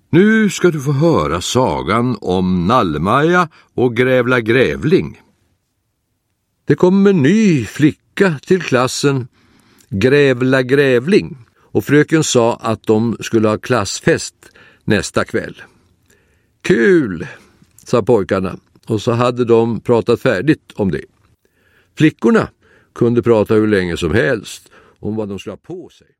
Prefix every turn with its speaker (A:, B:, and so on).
A: Nu ska du få höra sagan om Nallmaja och Grävla Grävling. Det kom en ny flicka till klassen, Grävla Grävling, och fröken sa att de skulle ha klassfest nästa kväll. Kul, sa pojkarna, och så hade de pratat färdigt om det. Flickorna kunde prata hur länge som helst om vad de skulle ha på sig.